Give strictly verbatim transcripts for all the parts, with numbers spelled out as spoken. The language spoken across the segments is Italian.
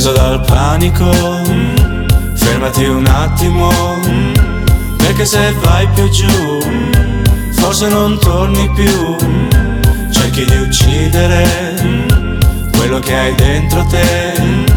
Preso dal panico, fermati un attimo, perché se vai più giù, forse non torni più. Cerchi di uccidere quello che hai dentro te,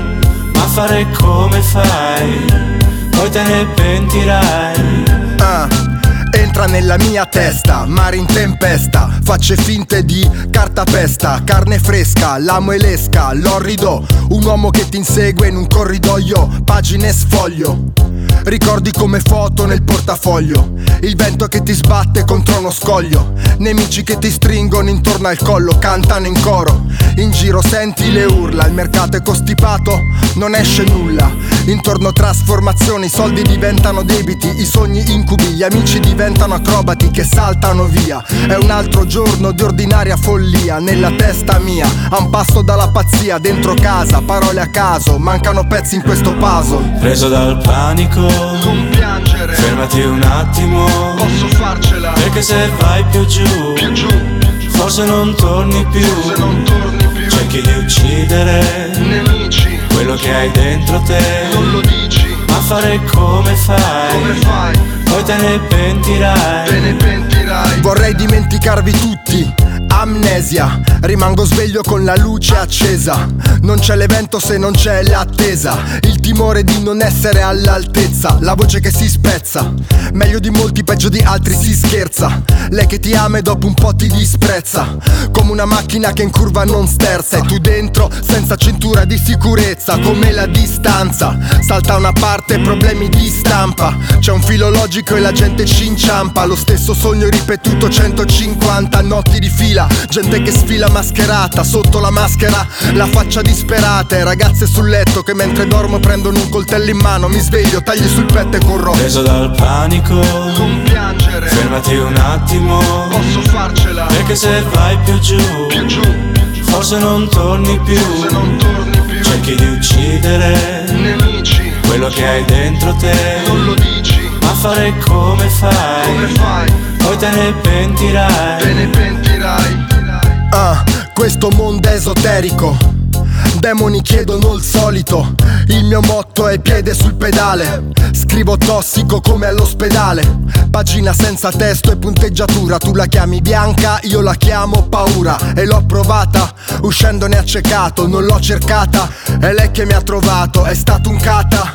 ma fare come fai, poi te ne pentirai. Ah, entra nella mia testa, mare in tempesta, facce finte di cartapesta, carne fresca, l'amo e l'esca, l'orrido, un uomo che ti insegue in un corridoio, pagine sfoglio. Ricordi come foto nel portafoglio, il vento che ti sbatte contro uno scoglio, nemici che ti stringono intorno al collo, cantano in coro. In giro senti le urla, il mercato è costipato, non esce nulla. Intorno trasformazioni, i soldi diventano debiti, i sogni incubi, gli amici diventano acrobati che saltano via. È un altro giorno di ordinaria follia nella testa mia, a un passo dalla pazzia, dentro casa, parole a caso, mancano pezzi in questo puzzle. Preso dal panico, non piangere, fermati un attimo, posso farcela, perché se vai più giù, più giù, forse non torni più. se non torni più. Cerchi di uccidere Nemici, quello che hai dentro te, non lo dici, ma fare come fai, come fai, poi te ne pentirai. te ne pentirai. Vorrei dimenticarvi tutti, amnesia, rimango sveglio con la luce accesa. Non c'è l'evento se non c'è l'attesa, il timore di non essere all'altezza, la voce che si spezza, meglio di molti, peggio di altri si scherza. Lei che ti ama e dopo un po' ti disprezza, come una macchina che in curva non sterza. E tu dentro senza cintura di sicurezza, come la distanza, salta una parte, problemi di stampa. C'è un filo logico e la gente ci inciampa, lo stesso sogno ripetuto centocinquanta notti di fila. Gente che sfila mascherata, sotto la maschera la faccia disperata. E ragazze sul letto che mentre dormo prendono un coltello in mano. Mi sveglio, tagli sul petto e corro. Preso dal panico, non piangere, fermati un attimo, posso farcela, perché se vai più giù, più giù, forse non torni più. se non torni più. Cerchi di uccidere Nemici, quello che hai dentro te, non lo dici, ma fare come fai, come fai, poi te ne pentirai. te ne pentirai. Ah, questo mondo è esoterico, demoni chiedono il solito. Il mio motto è piede sul pedale, scrivo tossico come all'ospedale. Pagina senza testo e punteggiatura, tu la chiami bianca, io la chiamo paura. E l'ho provata, uscendone accecato, non l'ho cercata, è lei che mi ha trovato, è stato un cata.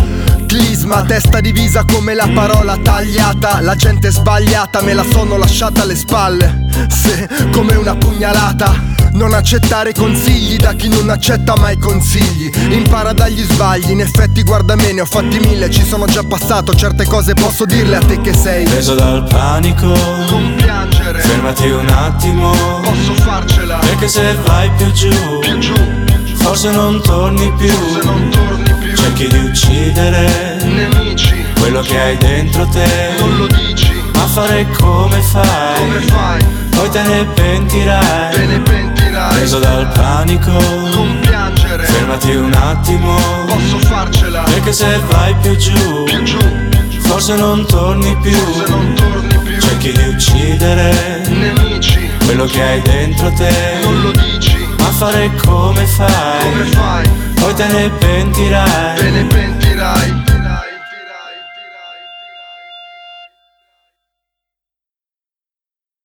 Clisma, testa divisa come la parola tagliata. La gente sbagliata me la sono lasciata alle spalle, sì, come una pugnalata. Non accettare consigli da chi non accetta mai consigli. Impara dagli sbagli, in effetti guarda me, ne ho fatti mille, ci sono già passato, certe cose posso dirle a te che sei. Preso dal panico, non piangere, fermati un attimo, posso farcela, perché se vai più giù, più giù, forse non torni più. se non torni più. Cerchi di uccidere Nemici, quello che hai dentro te, non lo dici, ma fare come fai, come fai, poi te ne pentirai. te ne pentirai. Preso dal panico, non piangere, fermati un attimo, posso farcela, perché se vai più giù, più giù, forse non torni più. se non torni più. Cerchi di uccidere Nemici, quello che hai dentro te, non lo dici, ma fare come fai, come fai, poi te ne pentirai. te ne pentirai.